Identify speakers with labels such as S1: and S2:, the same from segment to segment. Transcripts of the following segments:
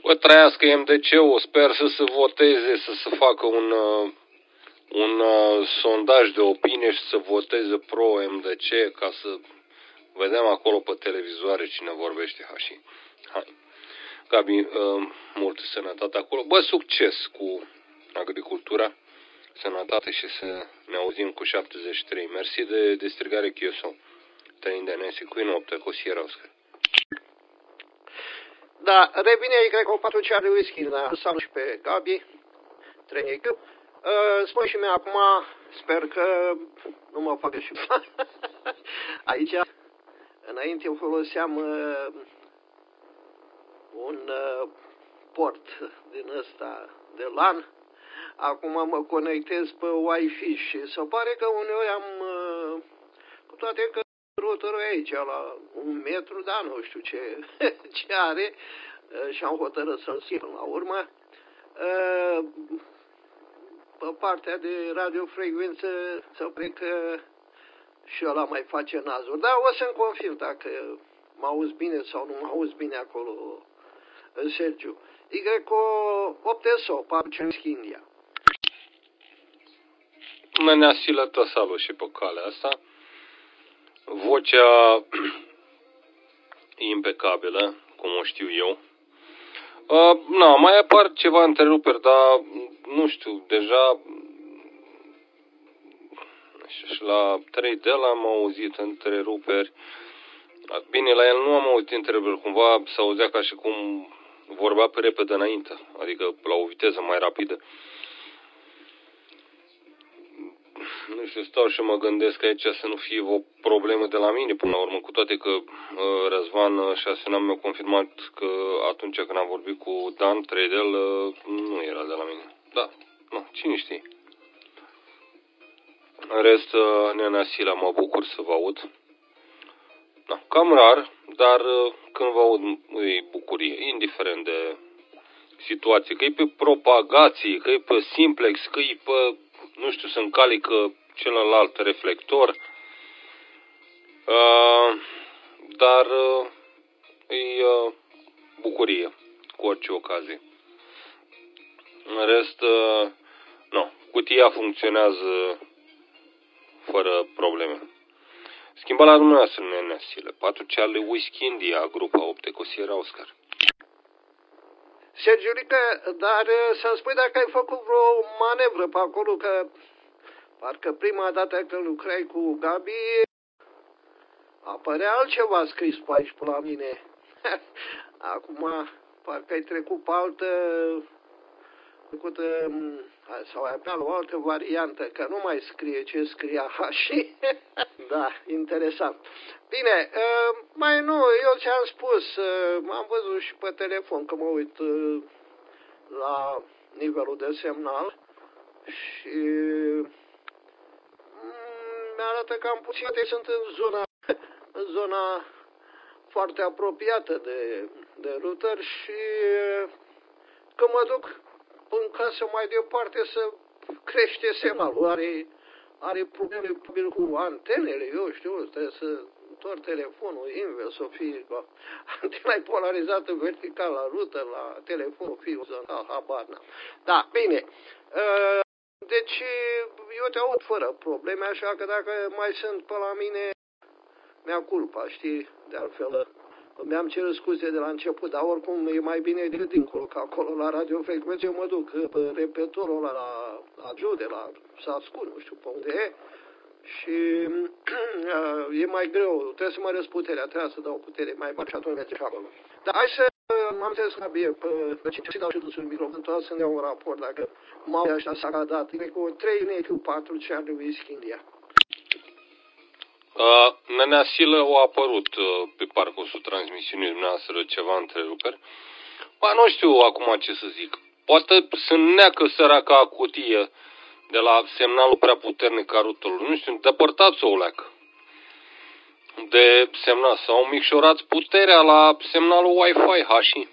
S1: Bă, trăiască MDC-ul, sper să se voteze, să se facă un sondaj de opinie și să voteze pro-MDC ca să vedem acolo pe televizoare cine vorbește hași. Hai. Gabi, multă sănătate acolo. Bă, succes cu agricultura, sănătate și să ne auzim cu 73. Mersi de strigare Chioso. Trăind de nesi cu noapte cu Sieroscă.
S2: Da, revine cred că o 4 ceară de whisky la sau și pe Gabi. Trăinică. Spune și mie acum, sper că nu mă facă și aici. Înainte eu foloseam un port din ăsta de LAN. Acum mă conectez pe Wi-Fi și se pare că uneori am, cu toate că routerul e aici la 1 metru, dar nu știu ce are și am hotărât să-l schimb până la urmă. Pe partea de radiofrecvență se pare că și ăla mai face nazuri. Dar o să-mi confirm dacă mă auzi bine sau nu mă auzi bine acolo, Sergiu. Y8SO, Parcel India.
S1: Mă asilă tăsalul și pe calea asta. Vocea impecabilă, cum o știu eu. Mai apar ceva întreruperi, dar nu știu, deja și la 3D l-am auzit întreruperi. Bine, la el nu am auzit întreruperi, cumva s-auzea ca și cum vorbea pe repede înainte, adică la o viteză mai rapidă. Nu știu, stau și mă gândesc aici să nu fie o problemă de la mine până la urmă, cu toate că Răzvan și Asenam mi-au confirmat că atunci când am vorbit cu Dan Tredel nu era de la mine. Da, nu, cine știe. În rest, Nena Sila, mă bucur să vă aud. Da, cam rar, dar când vă aud e bucurie, indiferent de situație, că e pe propagație, că e pe simplex, că e pe, nu știu, să încalică celălalt reflector, dar e bucurie cu orice ocazie. În rest, nu, cutia funcționează fără probleme. Schimba la dumneavoastră, Nena Sile. 4 cearle whisky India, grupa 8 cu Sierra Oscar.
S2: Sergiulică, dar să-mi spui dacă ai făcut vreo manevră pe acolo, că parcă prima dată când lucrai cu Gabi, apărea altceva scris pe aici pe la mine. Acum, parcă ai trecut pe altă, sau ai avea o altă variantă, că nu mai scrie ce scria și da, interesant. Bine, mai nu, eu ți-am spus, am văzut și pe telefon că mă uit la nivelul de semnal și mi-arată că am puțin, sunt în zona foarte apropiată de router și când mă duc în casă mai departe să crește semnalul. Are probleme cu antenele, eu știu, trebuie să întorc telefonul invers, să fie antena polarizată vertical la router, la telefonul fie orizontal, habar n-am. Da, bine. Deci eu te aud fără probleme, așa că dacă mai sunt pe la mine, mi-a culpa, știi, de altfel. Mi-am cerut scuze de la început, dar oricum e mai bine de dincolo, că acolo la radiofrecvență eu mă duc pe repetorul ăla la Jude, la Sascun, nu știu pe unde e, și e mai greu, trebuie să mă răs puterea, trebuie să dau putere mai mare și atunci merge și acolo. Dar hai să, m-am înțeles că bine, pe ce dau și dus un microfon, să-mi dea un raport, dacă m-au așa s-a dat, cred că o 3 nechi, 4 cear de whisky India.
S1: Nenea Silă au apărut pe parcursul transmisiunii dumneavoastră ceva întreruperi. Nu știu acum ce să zic. Poate să neacă săraca cutie de la semnalul prea puternic a routerului. Nu știu, depărtați-o o leacă de semnal sau micșorați puterea la semnalul Wi-Fi hași.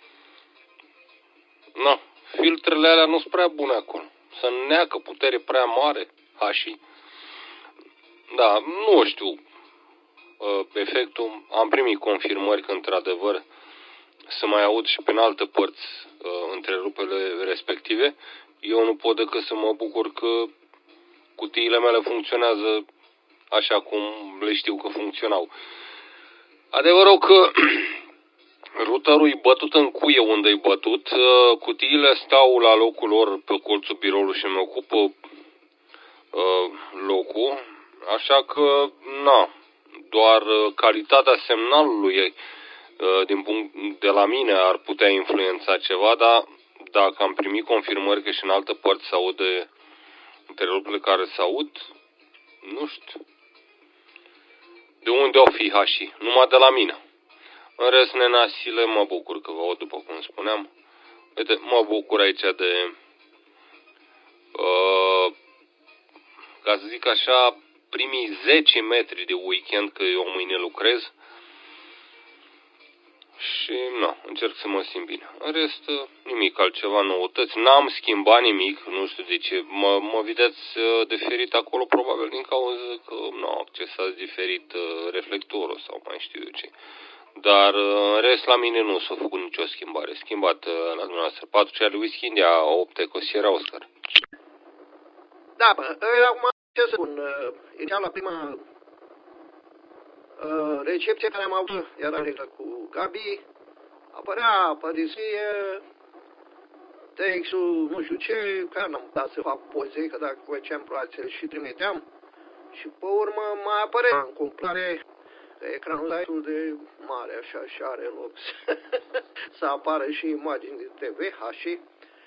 S1: Filtrele alea nu sunt prea bune acolo. Să neacă putere prea mare hași. Da, nu știu efectul. Am primit confirmări că într-adevăr să mai aud și pe alte părți întrerupele respective, eu nu pot decât să mă bucur că cutiile mele funcționează așa cum le știu că funcționau. Adevărul că routerul e bătut în cuie unde e bătut, cutiile stau la locul lor pe colțul biroului și îmi ocupă locul, așa că, doar calitatea semnalului de la mine ar putea influența ceva, dar dacă am primit confirmări că și în altă părți se aude întreruperile care se aud, nu știu. De unde o fi hașii? Numai de la mine. În rest, nenasile, mă bucur că vă aud, după cum spuneam. Uite, mă bucur aici de, ca să zic așa, primii 10 metri de weekend, că eu mâine lucrez. Și, încerc să mă simt bine. În rest, nimic altceva, noutăți. N-am schimbat nimic, nu știu de ce. Mă vedeți diferit acolo, probabil din cauza că n-am accesat diferit reflectorul sau mai știu eu ce. Dar, în rest, la mine nu s-a făcut nicio schimbare. Schimbat la dumneavoastră. 4 Charlie Whisky India, 8 Eco Sierra Oscar.
S2: Da, acum ce să spun, inițial la prima recepție care am avut, era regulă cu Gabi, apărea pe discuție textul, nu știu ce, că n-am dat să fac poze, că dacă făceam proațele și trimiteam, și pe urmă mai apărea în cumplare, că ecranul e destul de mare, așa, și are loc să apară și imagini de TV, și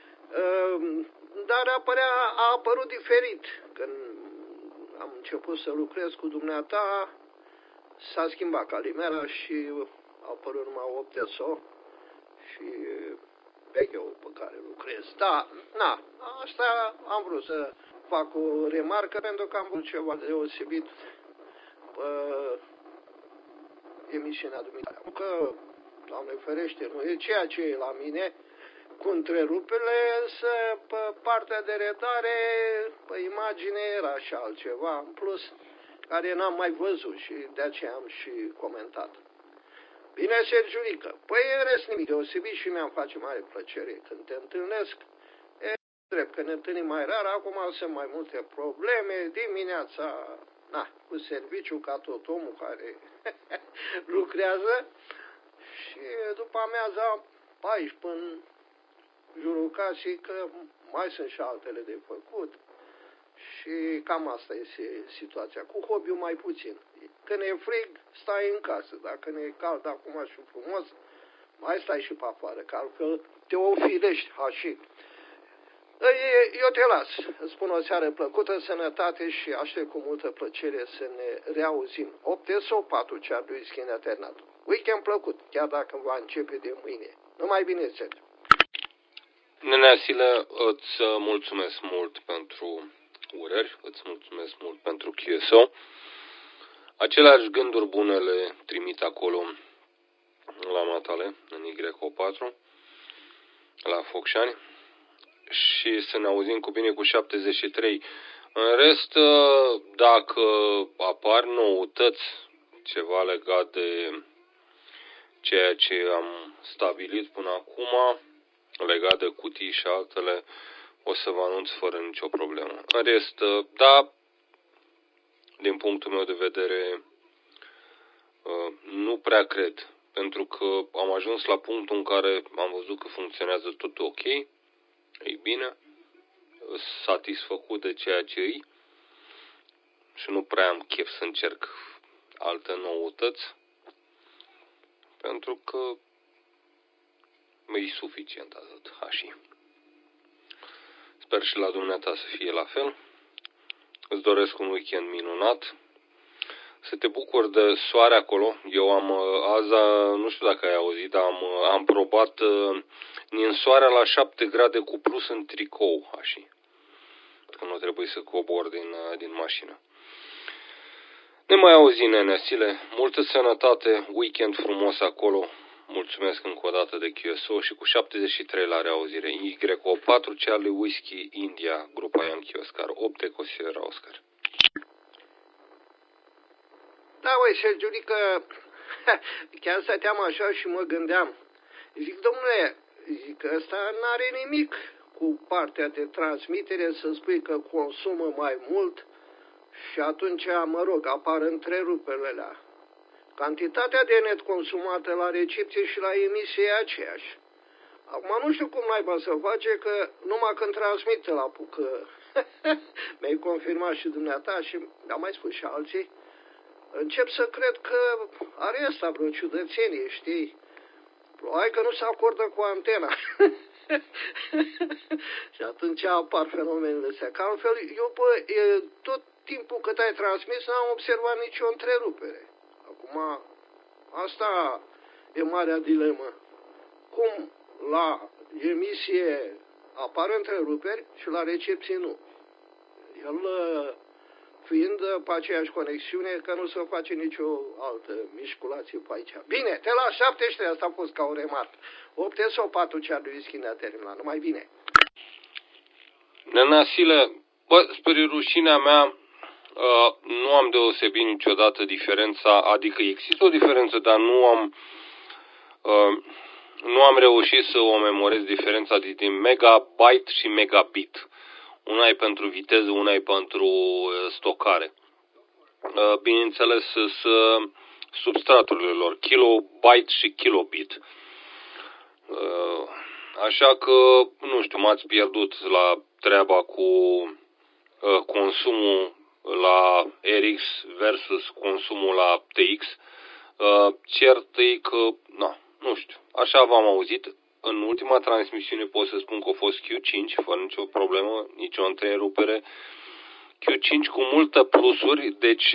S2: dar a apărut diferit. Când am început să lucrez cu dumneata, s-a schimbat calimera și a apărut numai 8 SO și vechiul pe care lucrez. Da, asta am vrut să fac o remarcă pentru că am vrut ceva deosebit pe emisiunea dumneavoastră. Că, Doamne ferește, nu e ceea ce e la mine cu întrerupele, însă pe partea de redare, pe imagine era și altceva în plus, care n-am mai văzut și de aceea am și comentat. Bine, Sergiulică, păi în rest nimic deosebit și mi-am face mare plăcere când te întâlnesc. E drept că ne întâlnim mai rar, acum sunt mai multe probleme, dimineața, cu serviciu ca tot omul care lucrează și după amiaza 14 până jurul casei, că mai sunt și altele de făcut și cam asta este situația. Cu hobby-ul mai puțin. Când e frig, stai în casă. Dacă ne e cald acum și frumos, mai stai și pe afară, că altfel te ofilești, și. Eu te las. Îți spun o seară plăcută, sănătate și aștept cu multă plăcere să ne reauzim. 8 sau 4 cear lui Whisky Eternat. Weekend plăcut, chiar dacă va începe de mâine. Numai bine, Sergiu.
S1: Neneasile, îți mulțumesc mult pentru urări, îți mulțumesc mult pentru QSO. Aceleași gânduri bune le trimit acolo la matale, în YO4, la Focșani, și să ne auzim cu bine cu 73. În rest, dacă apar noutăți, ceva legat de ceea ce am stabilit până acum, legat de cutii și altele, o să vă anunț fără nicio problemă. În rest, din punctul meu de vedere, nu prea cred, pentru că am ajuns la punctul în care am văzut că funcționează totul ok, e bine, satisfăcut de ceea ce e și nu prea am chef să încerc alte noutăți, pentru că e suficient atât, și. Sper și la dumneata să fie la fel. Îți doresc un weekend minunat. Să te bucuri de soare acolo. Eu am azi, nu știu dacă ai auzit, dar am probat ninsoarea la 7 grade cu plus în tricou, și. Că nu trebuie să cobor din mașină. Ne mai auzi, nenesile. Multă sănătate, weekend frumos acolo. Mulțumesc încă o dată de QSO și cu 73 la reauzire. YO4 Charlie Whisky India, grupa Yankee Oscar, 8 Eco Sierra Oscar.
S2: Da, Sergiulică, chiar stăteam așa și mă gândeam. Zic, domnule, zic, ăsta n-are nimic cu partea de transmitere să spui că consumă mai mult și atunci, mă rog, apar întreruperile alea. Cantitatea de net consumată la recepție și la emisie e aceeași. Acum nu știu cum naiba să face, că numai când transmite la apucă, mi-ai confirmat și dumneata și am mai spus și alții, încep să cred că are ăsta vreo ciudățenie, știi? Probabil că nu se acordă cu antena. Și atunci apar fenomenele astea. Că altfel, eu tot timpul cât ai transmis n-am observat nicio întrerupere. Acum, asta e marea dilemă. Cum la emisie apar întreruperi și la recepție nu. El fiind pe aceeași conexiune, că nu se face nicio altă mișculație pe aici. Bine, te las 17, asta a fost ca o remarcă. 8 sau 4 cear de whisky ne-a terminat, numai bine.
S1: Nenasile, spre rușinea mea, nu am deosebit niciodată diferența, adică există o diferență, dar nu am reușit să o memorez diferența dintre megabyte și megabit. Una e pentru viteză, una e pentru stocare. Bineînțeles, substraturile lor, kilobyte și kilobit. Așa că, nu știu, m-ați pierdut la treaba cu consumul la RX versus consumul la TX. Cert e că, nu știu, așa v-am auzit. În ultima transmisiune pot să spun că a fost Q5, fără nicio problemă, nicio întrerupere. Q5 cu multe plusuri, deci,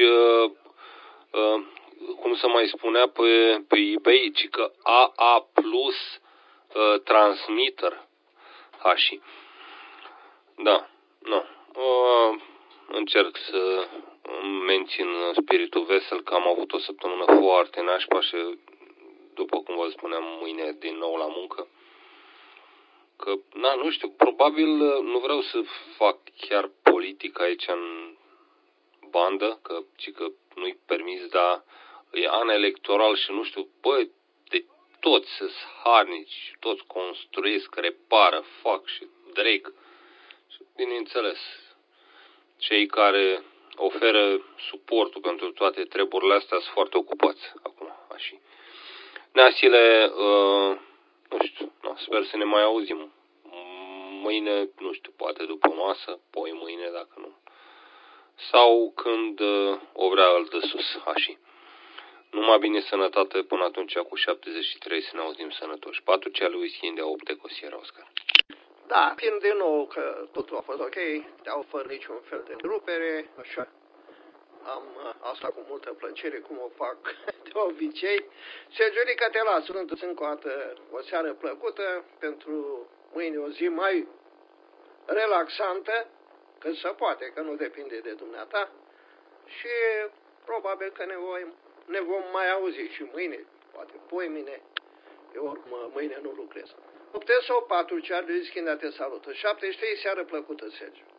S1: cum se mai spunea pe eBay, ci că AA plus transmitter HI. Da, nu. Încerc să mențin spiritul vesel, că am avut o săptămână foarte nașpa și, după cum vă spuneam, mâine din nou la muncă. Că, nu știu, probabil nu vreau să fac chiar politică aici în bandă, că nu-i permis, dar e an electoral și nu știu, de toți sunt harnici, toți construiesc, repară, fac și dreg. Și, bineînțeles, cei care oferă suportul pentru toate treburile astea sunt foarte ocupați acum, așa. Neasile, nu știu, sper să ne mai auzim. Mâine, nu știu, poate după masă, poi mâine dacă nu. Sau când o vrea al de sus, așa. Numai bine, sănătate, până atunci cu 73 să ne auzim sănătoși. 4 cea lui whisky de 8 de cosiera, Oscar.
S2: Da, fiind din nou că totul a fost ok, te-au fără niciun fel de întrerupere, așa. Am asta cu multă plăcere, cum o fac de obicei. Sergiurica, te las, urându-ți încă o dată o seară plăcută, pentru mâine o zi mai relaxantă, că se poate, că nu depinde de dumneata. Și probabil că ne vom mai auzi și mâine, poate poimine. Eu oricum mâine nu lucrez. 8 sau 4 cear de whisky, te salută. 73, seară plăcută, Sergiu.